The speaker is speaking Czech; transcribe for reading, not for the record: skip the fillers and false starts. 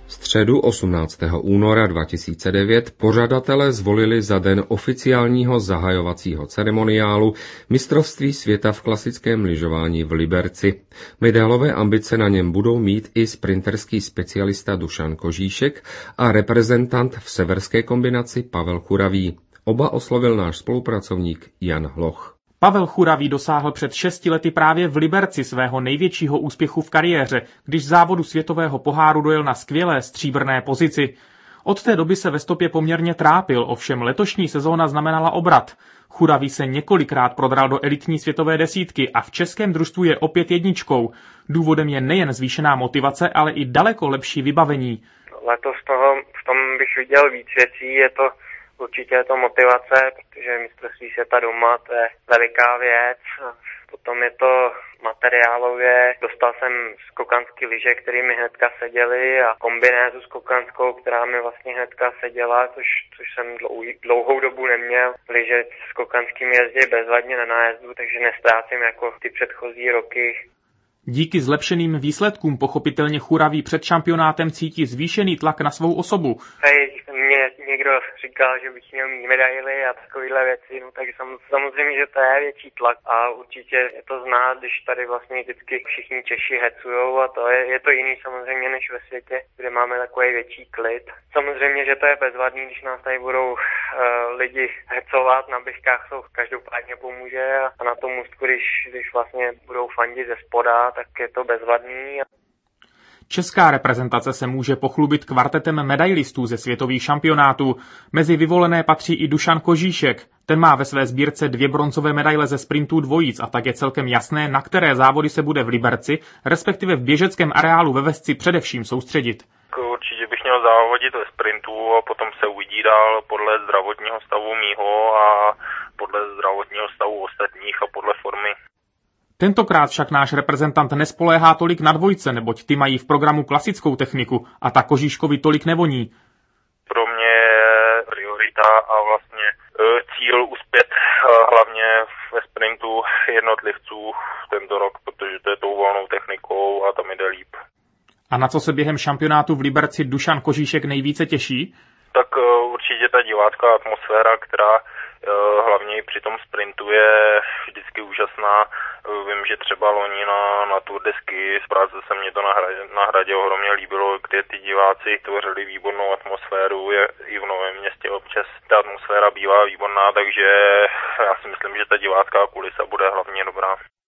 Středu 18. února 2009 pořadatelé zvolili za den oficiálního zahajovacího ceremoniálu mistrovství světa v klasickém lyžování v Liberci. Medailové ambice na něm budou mít i sprinterský specialista Dušan Kožíšek a reprezentant v severské kombinaci Pavel Churavý. Oba oslovil náš spolupracovník Jan Hloch. Pavel Churavý dosáhl před 6 lety právě v Liberci svého největšího úspěchu v kariéře, když v závodu světového poháru dojel na skvělé stříbrné pozici. Od té doby se ve stopě poměrně trápil, ovšem letošní sezóna znamenala obrat. Churavý se několikrát prodral do elitní světové desítky a v českém družstvu je opět jedničkou. Důvodem je nejen zvýšená motivace, ale i daleko lepší vybavení. Letos v tom bych viděl víc věcí, určitě je to motivace, protože mistrovství světa doma, to je veliká věc. Potom je to materiálově, dostal jsem skokanský lyže, které mi hnedka seděly a kombinézu skokanskou, která mi vlastně hnedka seděla, což jsem dlouhou dobu neměl. Lyže skokanským jezdí bezvadně na nájezdu, takže nestrácím jako ty předchozí roky. Díky zlepšeným výsledkům pochopitelně Churavý před šampionátem cítí zvýšený tlak na svou osobu. Mě někdo říkal, že bych měl mít medaily a takovéhle věci, no tak samozřejmě, že to je větší tlak a určitě je to znát, když tady vlastně vždycky všichni Češi hecujou a to je to jiný samozřejmě než ve světě, kde máme takový větší klid. Samozřejmě, že to je bezvadný, když nás tady budou lidi hecovat na běžkách, to každopádně pomůže a na tom můstku, když vlastně budou fandit ze spoda, tak je to bezvadný. Česká reprezentace se může pochlubit kvartetem medailistů ze světových šampionátů. Mezi vyvolené patří i Dušan Kožíšek. Ten má ve své sbírce 2 bronzové medaile ze sprintů dvojic a tak je celkem jasné, na které závody se bude v Liberci, respektive v běžeckém areálu ve Vesci především soustředit. Určitě bych měl závodit ve sprintu a potom se uvidí dál podle zdravotního stavu mýho a podle zdravotního stavu ostatních a podle formy. Tentokrát však náš reprezentant nespoléhá tolik na dvojce, neboť ty mají v programu klasickou techniku a ta Kožíškovi tolik nevoní. Pro mě je priorita a vlastně cíl uspět hlavně ve sprintu jednotlivců tento rok, protože to je tou volnou technikou a tam jde líp. A na co se během šampionátu v Liberci Dušan Kožíšek nejvíce těší? Tak určitě ta divácká atmosféra, která hlavně i při tom sprintu je vždycky úžasná. Vím, že třeba loni na Tour de Ski z Praze se mě to na hradě ohromně líbilo, kde ty diváci tvořili výbornou atmosféru. I v Novém Městě občas ta atmosféra bývá výborná, takže já si myslím, že ta divácká kulisa bude hlavně dobrá.